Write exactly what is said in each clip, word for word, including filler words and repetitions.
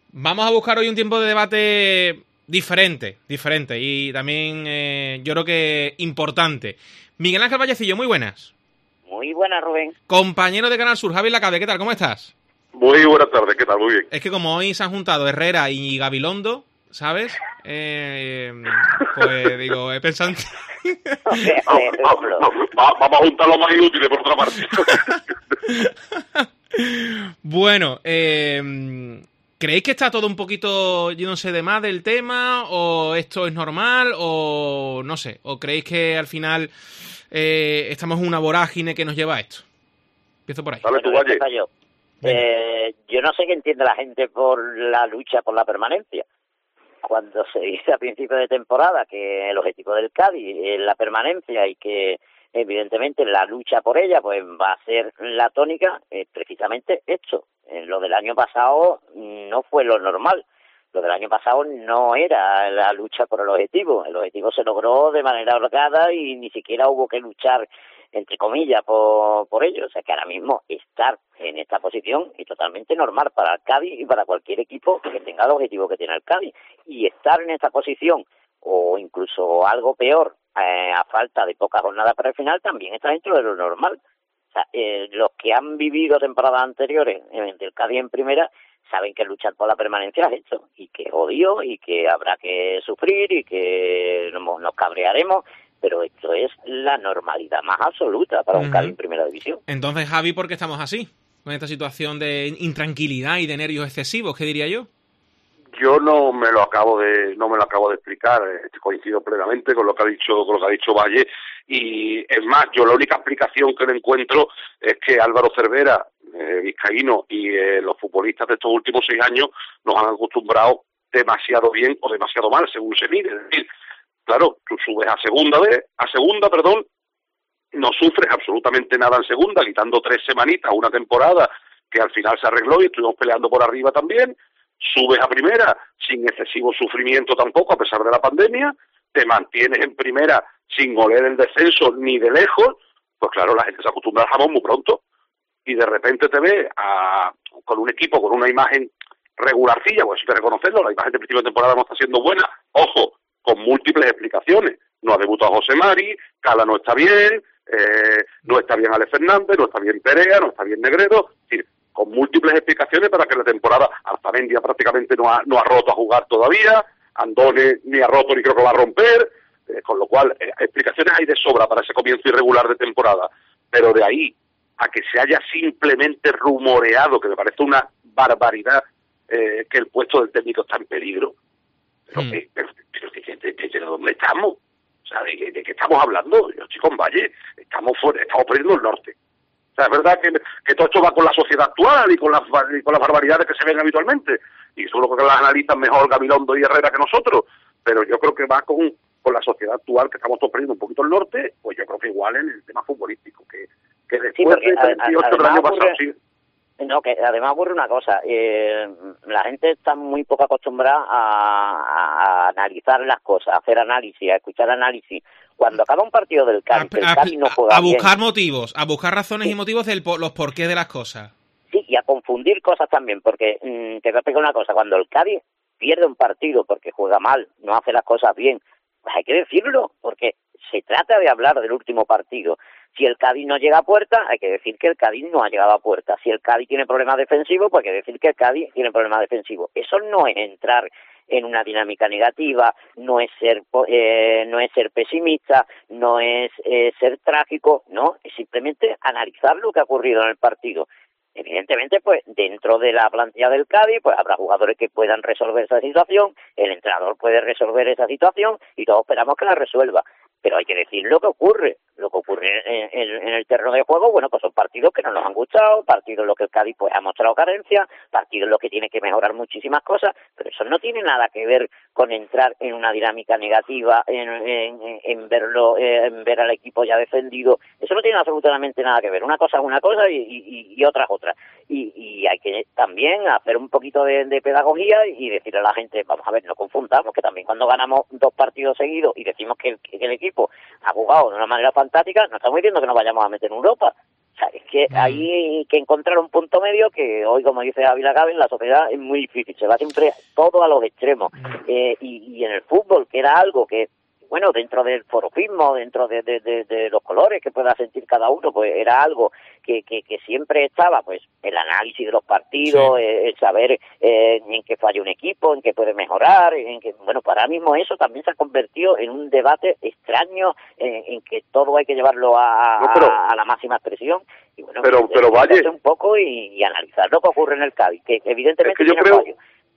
Vamos a buscar hoy un tiempo de debate diferente, diferente y también eh, yo creo que importante. Miguel Ángel Vallecillo, muy buenas. Muy buenas, Rubén. Compañero de Canal Sur, Javi Lacabe, ¿qué tal? ¿Cómo estás? Muy buenas tardes, ¿qué tal? Muy bien. Es que como hoy se han juntado Herrera y Gabilondo, ¿sabes? Eh, pues digo, he pensado... vamos, vamos, vamos a juntar lo más inútil por otra parte. Bueno, eh... ¿creéis que está todo un poquito, yo no sé, de más del tema? ¿O esto es normal? ¿O no sé? ¿O creéis que al final eh, estamos en una vorágine que nos lleva a esto? Empiezo por ahí. Dale tú, Valle. Yo. Eh, yo no sé qué entiende la gente por la lucha por la permanencia. Cuando se dice a principio de temporada que el objetivo del Cádiz es la permanencia y que evidentemente la lucha por ella pues va a ser la tónica, eh, precisamente esto. Eh, lo del año pasado no fue lo normal. Lo del año pasado no era la lucha por el objetivo. El objetivo se logró de manera holgada y ni siquiera hubo que luchar, entre comillas, por, por ello. O sea que ahora mismo estar en esta posición es totalmente normal para el Cádiz y para cualquier equipo que tenga el objetivo que tiene el Cádiz. Y estar en esta posición, o incluso algo peor, eh, a falta de pocas jornadas para el final, también está dentro de lo normal. O sea, eh, los que han vivido temporadas anteriores en el Cádiz en primera saben que luchar por la permanencia es esto, y que odio, y que habrá que sufrir, y que nos, nos cabrearemos, pero esto es la normalidad más absoluta para un uh-huh. Cádiz en primera división. Entonces, Javi, ¿por qué estamos así? Con esta situación de intranquilidad y de nervios excesivos, ¿qué diría yo? Yo no me lo acabo de no me lo acabo de explicar, coincido plenamente con lo que ha dicho con lo que ha dicho Valle, y es más, yo la única explicación que le encuentro es que Álvaro Cervera, eh, vizcaíno y eh, los futbolistas de estos últimos seis años nos han acostumbrado demasiado bien o demasiado mal, según se mire. Es decir, claro, tú subes a segunda vez, a segunda, perdón, no sufres absolutamente nada en segunda, quitando tres semanitas, una temporada que al final se arregló y estuvimos peleando por arriba también. Subes a primera sin excesivo sufrimiento tampoco, a pesar de la pandemia, te mantienes en primera sin oler el descenso ni de lejos, pues claro, la gente se acostumbra al jamón muy pronto, y de repente te ves a, con un equipo con una imagen regularcilla, pues hay que reconocerlo, la imagen de principio de temporada no está siendo buena, ojo, con múltiples explicaciones, no ha debutado José Mari, Cala no está bien, eh, no está bien Alex Fernández, no está bien Perea, no está bien Negredo, es decir, con múltiples explicaciones para que la temporada, Arzamendia prácticamente no ha, no ha roto a jugar todavía, Andone ni ha roto ni creo que va a romper, eh, con lo cual eh, explicaciones hay de sobra para ese comienzo irregular de temporada, pero de ahí a que se haya simplemente rumoreado, que me parece una barbaridad, eh, que el puesto del técnico está en peligro, pero, mm. eh, pero, pero ¿de, de, de, de dónde estamos? O sea, ¿de, de, de qué estamos hablando? Yo estoy con Valle, estamos fuera, estamos perdiendo el norte. O sea, es verdad que, que todo esto va con la sociedad actual y con las, y con las barbaridades que se ven habitualmente, y seguro que las analizan mejor Gabilondo y Herrera que nosotros, pero yo creo que va con, con la sociedad actual, que estamos todos perdiendo un poquito el norte, pues yo creo que igual en el tema futbolístico, que, que después sí, de treinta y ocho del año pasado, sí. No, que además ocurre una cosa, eh, la gente está muy poco acostumbrada a, a analizar las cosas, a hacer análisis, a escuchar análisis. Cuando acaba un partido del Cádiz, a, el Cádiz no juega a buscar bien. motivos, a buscar razones sí. y motivos de los porqués de las cosas. Sí, y a confundir cosas también, porque mmm, te explico una cosa, cuando el Cádiz pierde un partido porque juega mal, no hace las cosas bien, pues hay que decirlo, porque se trata de hablar del último partido. Si el Cádiz no llega a puerta, hay que decir que el Cádiz no ha llegado a puerta. Si el Cádiz tiene problemas defensivos, pues hay que decir que el Cádiz tiene problemas defensivos. Eso no es entrar en una dinámica negativa, no es ser eh, no es ser pesimista, no es eh, ser trágico, no, es simplemente analizar lo que ha ocurrido en el partido. Evidentemente, pues dentro de la plantilla del Cádiz, pues habrá jugadores que puedan resolver esa situación, el entrenador puede resolver esa situación y todos esperamos que la resuelva. Pero hay que decir lo que ocurre, lo que ocurre en, en, en el terreno de juego, bueno, pues son partidos que no nos han gustado, partidos en los que el Cádiz pues ha mostrado carencia, partidos en los que tiene que mejorar muchísimas cosas, pero eso no tiene nada que ver con entrar en una dinámica negativa, en, en, en verlo, en ver al equipo ya defendido, eso no tiene absolutamente nada que ver, una cosa es una cosa y, y, y otra es otra, y, y hay que también hacer un poquito de, de pedagogía y decirle a la gente, vamos a ver, no confundamos, que también cuando ganamos dos partidos seguidos y decimos que el, que el equipo ha jugado de una manera fantástica, no estamos diciendo que nos vayamos a meter en Europa, O sea, es que mm. hay que encontrar un punto medio que hoy, como dice Ávila Gabe, en la sociedad es muy difícil, se va siempre todo a los extremos. Mm. Eh, y, y en el fútbol, que era algo que, bueno, dentro del forofismo, dentro de, de, de, de los colores que pueda sentir cada uno, pues era algo que, que, que siempre estaba, pues, el análisis de los partidos, sí. el, el saber eh, en qué falla un equipo, en qué puede mejorar, en que, bueno, para ahora mismo eso también se ha convertido en un debate extraño, en, en que todo hay que llevarlo a, no, pero, a, a la máxima expresión. Y bueno, pero, pero vaya un poco y, y analizar lo que ocurre en el Cádiz, que evidentemente es que yo tiene creo fallo.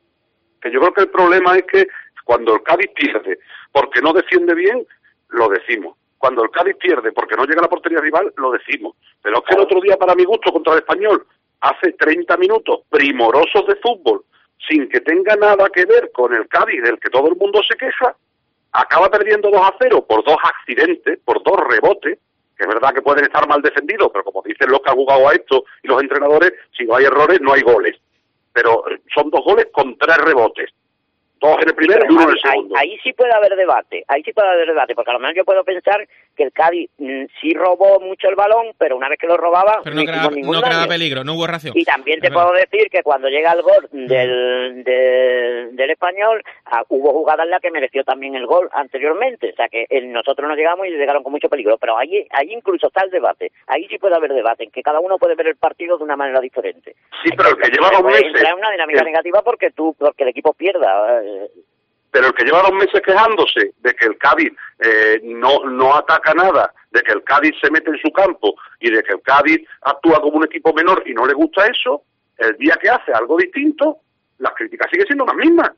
que yo creo que el problema es que cuando el Cádiz pierde porque no defiende bien, lo decimos. Cuando el Cádiz pierde porque no llega a la portería rival, lo decimos. Pero es que el otro día, para mi gusto, contra el Español, hace treinta minutos primorosos de fútbol, sin que tenga nada que ver con el Cádiz del que todo el mundo se queja, acaba perdiendo dos a cero por dos accidentes, por dos rebotes, que es verdad que pueden estar mal defendidos, pero como dicen los que han jugado a esto y los entrenadores, si no hay errores, no hay goles. Pero son dos goles con tres rebotes. Dos en el primero y uno en el segundo. Ahí, ahí sí puede haber debate, ahí sí puede haber debate, porque a lo mejor yo puedo pensar que el Cádiz mm, sí robó mucho el balón, pero una vez que lo robaba pero no, no creaba, ningún no creaba peligro, no hubo ración. Y también te puedo decir que cuando llega el gol del, del, del Español, ah, hubo jugadas en las que mereció también el gol anteriormente, o sea que el, nosotros no llegamos y llegaron con mucho peligro, pero ahí, ahí incluso está el debate, ahí sí puede haber debate, en que cada uno puede ver el partido de una manera diferente. Sí, pero el que lleva dos meses... Entra en una dinámica el... negativa porque tú, porque el equipo pierda... Eh, Pero el que lleva dos meses quejándose de que el Cádiz eh, no, no ataca nada, de que el Cádiz se mete en su campo y de que el Cádiz actúa como un equipo menor y no le gusta eso, el día que hace algo distinto, las críticas siguen siendo las mismas.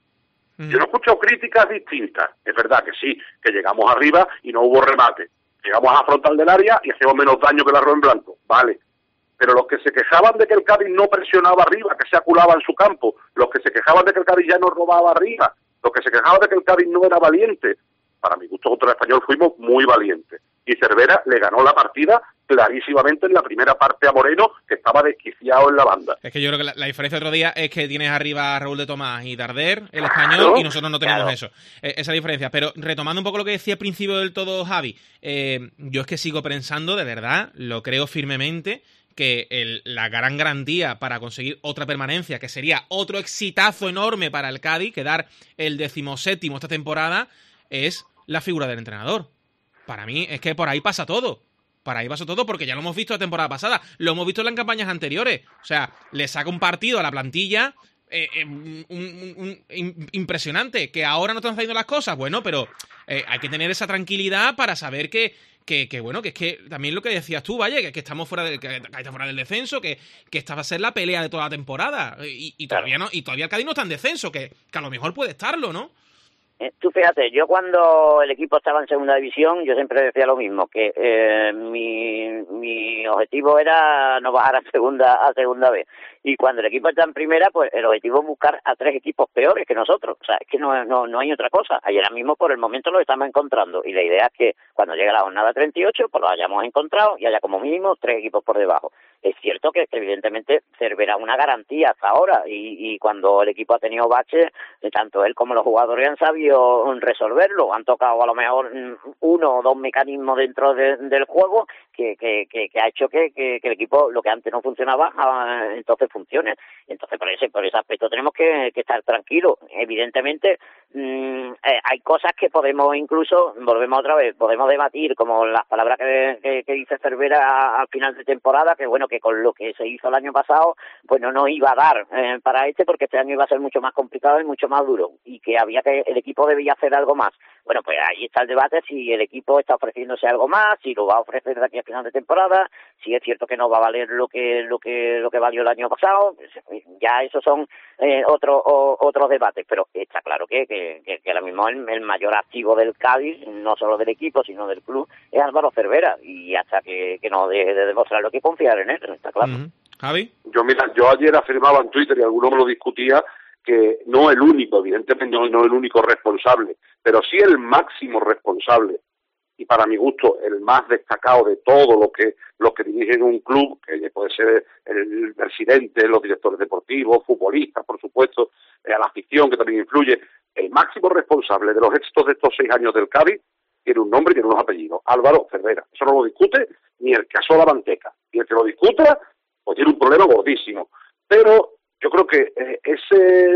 Mm. Yo no he escuchado críticas distintas. Es verdad que sí, que llegamos arriba y no hubo remate. Llegamos a frontal del área y hacemos menos daño que el arroz en blanco. Vale. Pero los que se quejaban de que el Cádiz no presionaba arriba, que se aculaba en su campo, los que se quejaban de que el Cádiz ya no robaba arriba, los que se quejaban de que el Cádiz no era valiente, para mi gusto contra el Español fuimos muy valientes. Y Cervera le ganó la partida clarísimamente en la primera parte a Moreno, que estaba desquiciado en la banda. Es que yo creo que la, la diferencia otro día es que tienes arriba a Raúl de Tomás y Darder, el Español, claro, y nosotros no tenemos claro. eso. Eh, esa diferencia. Pero retomando un poco lo que decía al principio del todo Javi, eh, yo es que sigo pensando, de verdad, lo creo firmemente, que el, la gran garantía para conseguir otra permanencia, que sería otro exitazo enorme para el Cádiz, quedar el decimoséptimo esta temporada, es la figura del entrenador. Para mí es que por ahí pasa todo. Para ahí pasa todo porque ya lo hemos visto la temporada pasada, lo hemos visto en las campañas anteriores. O sea, le saca un partido a la plantilla eh, eh, un, un, un, un, impresionante, que ahora no están haciendo las cosas, bueno, pero eh, hay que tener esa tranquilidad para saber que Que, que bueno, que es que también lo que decías tú, vaya, que, que estamos fuera del, que, que está fuera del descenso, que, que esta va a ser la pelea de toda la temporada. Y, y todavía no, y todavía el Cádiz no está en descenso, que, que a lo mejor puede estarlo, ¿no? Eh, tú fíjate, yo cuando el equipo estaba en segunda división, yo siempre decía lo mismo, que eh, mi, mi objetivo era no bajar a segunda, a segunda vez. Y cuando el equipo está en primera, pues el objetivo es buscar a tres equipos peores que nosotros. O sea, es que no, no, no hay otra cosa. Ayer mismo, por el momento, lo estamos encontrando. Y la idea es que cuando llegue la jornada treinta y ocho, pues lo hayamos encontrado y haya como mínimo tres equipos por debajo. Es cierto que, evidentemente, servirá una garantía hasta ahora. Y, y cuando el equipo ha tenido baches, tanto él como los jugadores han sabido resolverlo. Han tocado a lo mejor uno o dos mecanismos dentro de, del juego que, que, que, que ha hecho que, que, que el equipo, lo que antes no funcionaba, entonces funcione. Entonces, por ese, por ese aspecto tenemos que, que estar tranquilos. Evidentemente, mmm, eh, hay cosas que podemos incluso, volvemos otra vez, podemos debatir, como las palabras que, que, que dice Cervera al final de temporada, que bueno, que con lo que se hizo el año pasado, pues no nos iba a dar eh, para este, porque este año iba a ser mucho más complicado y mucho más duro, y que había que, el equipo debía hacer algo más. Bueno, pues ahí está el debate, si el equipo está ofreciéndose algo más, si lo va a ofrecer de aquí a final de temporada, si es cierto que no va a valer lo que lo que lo que valió el año pasado. Ya esos son eh, otros otros debates, pero está claro que que, que, que ahora mismo el, el mayor activo del Cádiz, no solo del equipo sino del club, es Álvaro Cervera, y hasta que, que no deje de demostrarlo, que confiar en él, está claro. Uh-huh. Javi, yo mira, yo ayer afirmaba en Twitter y alguno me lo discutía, que no el único, evidentemente no, no el único responsable, pero sí el máximo responsable, y para mi gusto el más destacado de todo lo que los que dirigen un club, que puede ser el presidente, los directores deportivos, futbolistas, por supuesto, eh, a la afición, que también influye. El máximo responsable de los éxitos de estos seis años del Cádiz tiene un nombre y tiene unos apellidos: Álvaro Cervera. Eso no lo discute ni el que asó la manteca. Y Y el que lo discuta, pues tiene un problema gordísimo. Pero yo creo que eh, ese,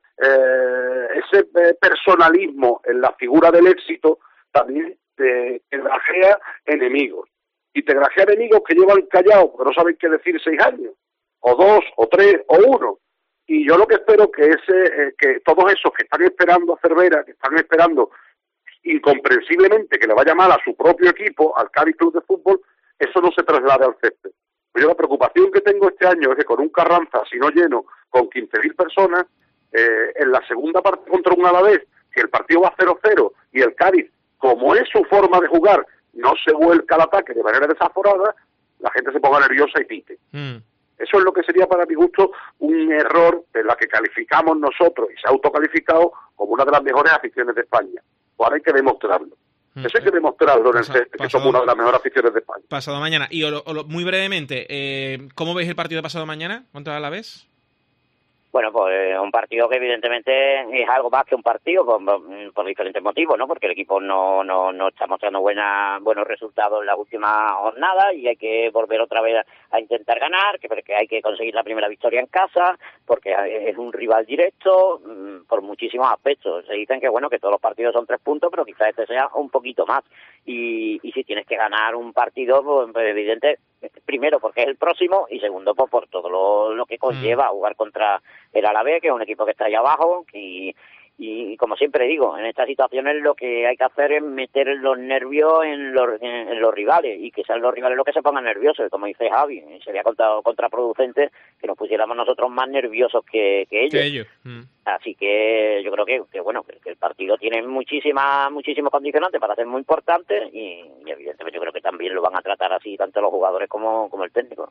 eh, ese personalismo en la figura del éxito también te, te grajea enemigos. Y te grajea enemigos que llevan callados porque no saben qué decir seis años, o dos, o tres, o uno. Y yo lo que espero que ese, eh, que todos esos que están esperando a Cervera, que están esperando incomprensiblemente que le vaya mal a su propio equipo, al Cádiz Club de Fútbol, eso no se traslade al césped. Yo la preocupación que tengo este año es que con un Carranza, si no lleno, con quince mil personas, eh, en la segunda parte contra un Alavés, si el partido va cero cero y el Cádiz, como es su forma de jugar, no se vuelca al ataque de manera desaforada, la gente se ponga nerviosa y pite. Mm. Eso es lo que sería para mi gusto un error de la que calificamos nosotros y se ha autocalificado como una de las mejores aficiones de España. Ahora hay que demostrarlo. Mm. Eso hay que demostrarlo en el césped, que somos una de las mejores aficiones de España. Pasado mañana. Y o lo, o lo, muy brevemente, eh, ¿cómo veis el partido de pasado mañana contra el Alavés? Bueno, pues un partido que evidentemente es algo más que un partido por, por diferentes motivos, ¿no? Porque el equipo no no no está mostrando buena, buenos resultados en la última jornada y hay que volver otra vez a, a intentar ganar, que porque hay que conseguir la primera victoria en casa, porque es un rival directo por muchísimos aspectos. Se dicen que bueno que todos los partidos son tres puntos, pero quizás este sea un poquito más. Y, y si tienes que ganar un partido, pues, pues evidente, primero porque es el próximo y segundo pues por todo lo, lo que conlleva jugar contra el Alavés, que es un equipo que está allá abajo y, y como siempre digo, en estas situaciones lo que hay que hacer es meter los nervios en los, en, en los rivales y que sean los rivales los que se pongan nerviosos, como dice Javi, sería contra, contraproducente que nos pusiéramos nosotros más nerviosos que, que ellos. Que ellos. Mm. Así que yo creo que, que bueno, que, que el partido tiene muchísimas muchísimos condicionantes para ser muy importante y, y evidentemente yo creo que también lo van a tratar así tanto los jugadores como, como el técnico.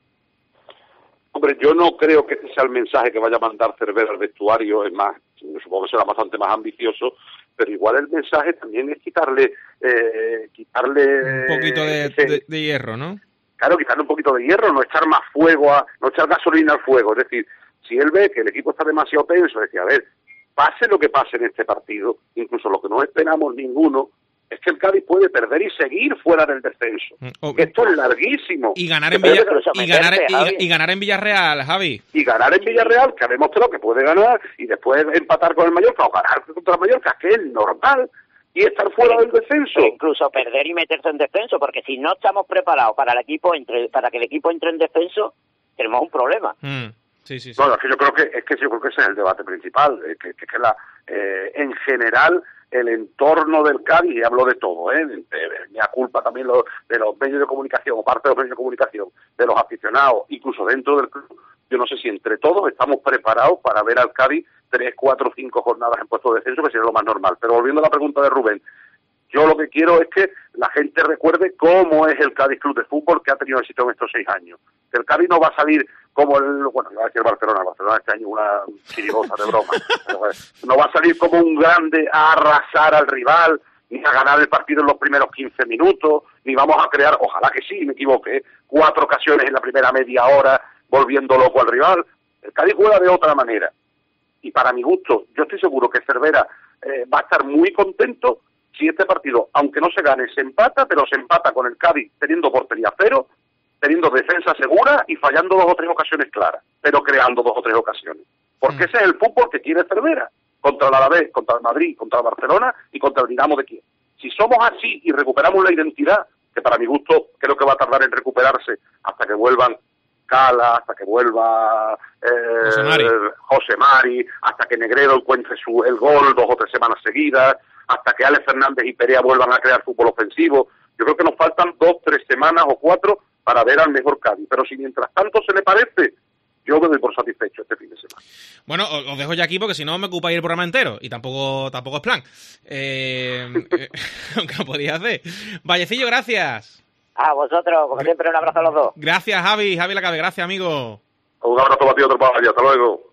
Hombre, yo no creo que este sea el mensaje que vaya a mandar Cervera al vestuario, es más, supongo que será bastante más ambicioso, pero igual el mensaje también es quitarle... Eh, quitarle un poquito de, ese, de, de hierro, ¿no? Claro, quitarle un poquito de hierro, no echar más fuego, a, no echar gasolina al fuego, es decir, si él ve que el equipo está demasiado tenso, decir, a ver, pase lo que pase en este partido, incluso lo que no esperamos ninguno, es que el Cádiz puede perder y seguir fuera del descenso. Oh, Esto es larguísimo. Y ganar en Villa, y ganar, y, y ganar en Villarreal, Javi. Y ganar en Villarreal, que ha demostrado que puede ganar, y después empatar con el Mallorca o ganar contra el Mallorca, que es normal, y estar fuera del descenso. E incluso perder y meterse en descenso, porque si no estamos preparados para el equipo entre, para que el equipo entre en descenso, tenemos un problema. Mm. Sí, sí, sí. Bueno, es que yo creo que es que yo creo que ese es el debate principal, eh, que, que, que la eh, en general el entorno del Cádiz, y hablo de todo, ¿eh? De, de, de, me culpa también lo, de los medios de comunicación, o parte de los medios de comunicación, de los aficionados, incluso dentro del club, yo no sé si entre todos estamos preparados para ver al Cádiz tres, cuatro, cinco jornadas en puesto de descenso, que sería lo más normal. Pero volviendo a la pregunta de Rubén, yo lo que quiero es que la gente recuerde cómo es el Cádiz Club de Fútbol que ha tenido éxito en estos seis años. Que el Cádiz no va a salir como el, bueno, iba a decir Barcelona, Barcelona este año una chirigosa de broma. Pero, no va a salir como un grande a arrasar al rival, ni a ganar el partido en los primeros quince minutos, ni vamos a crear, ojalá que sí, me equivoqué, cuatro ocasiones en la primera media hora, volviendo loco al rival. El Cádiz juega de otra manera. Y para mi gusto, yo estoy seguro que Cervera eh, va a estar muy contento si este partido, aunque no se gane, se empata, pero se empata con el Cádiz teniendo portería cero, teniendo defensa segura y fallando dos o tres ocasiones claras, pero creando dos o tres ocasiones. Porque ese es el fútbol que quiere Cervera, contra el Alavés, contra el Madrid, contra el Barcelona y contra el Dinamo de Kiev. Si somos así y recuperamos la identidad, que para mi gusto creo que va a tardar en recuperarse hasta que vuelvan Cala, hasta que vuelva eh, José Mari. José Mari, hasta que Negredo encuentre su, el gol dos o tres semanas seguidas, hasta que Alex Fernández y Perea vuelvan a crear fútbol ofensivo. Yo creo que nos faltan dos, tres semanas o cuatro para ver al mejor Cádiz. Pero si mientras tanto se le parece, yo me doy por satisfecho este fin de semana. Bueno, os dejo ya aquí porque si no me ocupa ir el programa entero y tampoco tampoco es plan. Eh, eh, aunque lo podía hacer. Vallecillo, gracias. A vosotros, como siempre, un abrazo a los dos. Gracias, Javi. Javi Lacabe, gracias, amigo. Un abrazo para ti, otro para allá. Hasta luego.